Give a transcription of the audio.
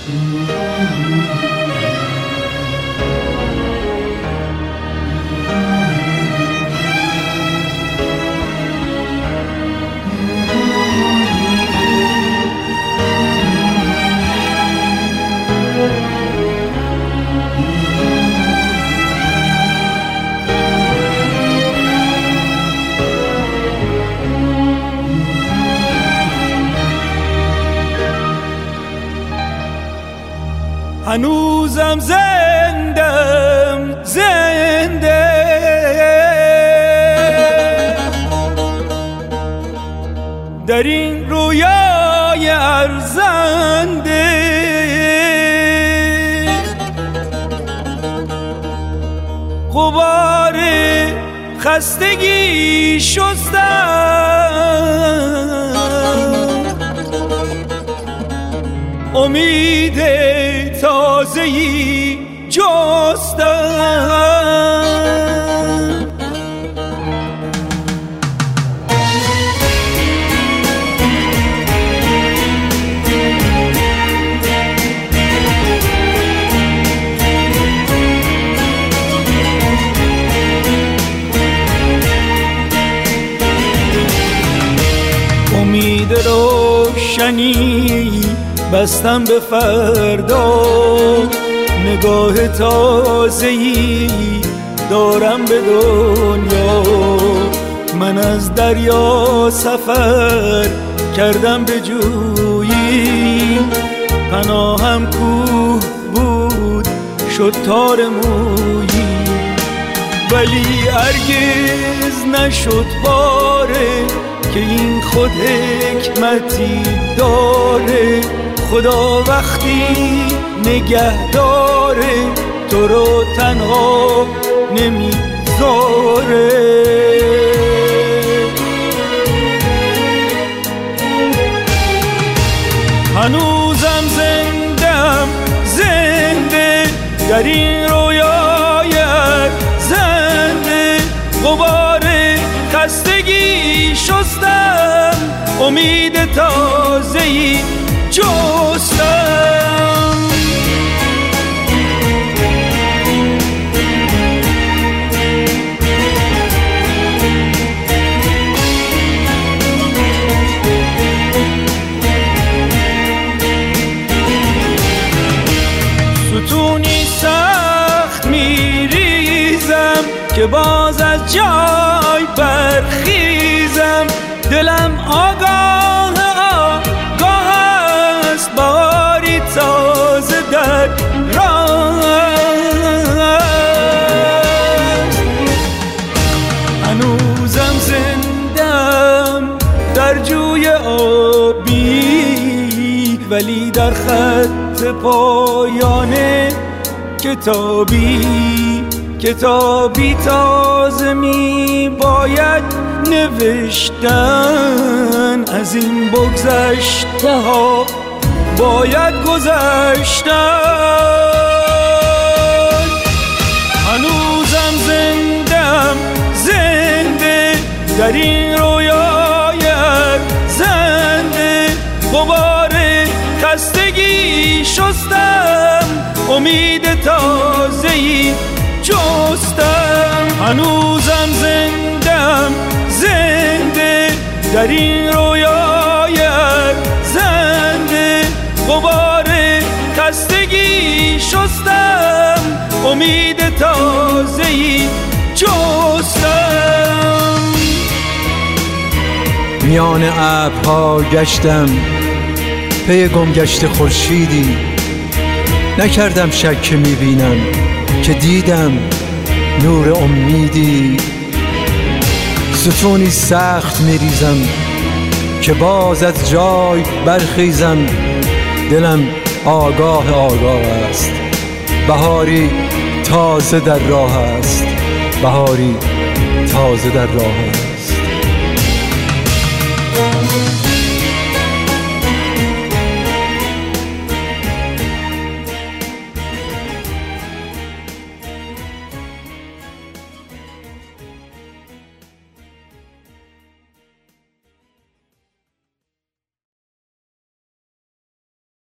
هنوزم زندم زنده در این رویای ارزنده غبار خستگی شستم امید تازه‌ای جستم امید روشنی بستم به فردا نگاه تازه‌ای دارم به دنیا من از دریا سفر کردم به جویی پناهم کوه بود شد تار مویی ولی هرگز نشد باره که این خود حکمتی داره خدا وقتی نگه داره تو رو تنها نمیذاره هنوزم زندم زنده در این رویای زنده غبار خستگی شستم امید تازه‌ای جستم ستونی سخت میریزم که باز از جای برخیزم دلم آگاه است بهاری تازه در راه هنوزم زندم در جوی آبی ولی در خط پایان کتابی تازه می باید نوشتن از این بگذشته ها باید گذشتن هنوزم زندم زنده در این رویای زنده غبار خستگی شستم امید تازه‌ای جستم هنوزم زندم زنده در این رویای زنده غبار خستگی شستم امید تازه‌ای جستم میان ابرها گشتم پی گمگشت خورشیدی نکردم شک که میبینم که دیدم نور امیدی ستونی سخت میریزم که باز از جای برخیزم دلم آگاه است بهاری تازه در راه است بهاری تازه در راه است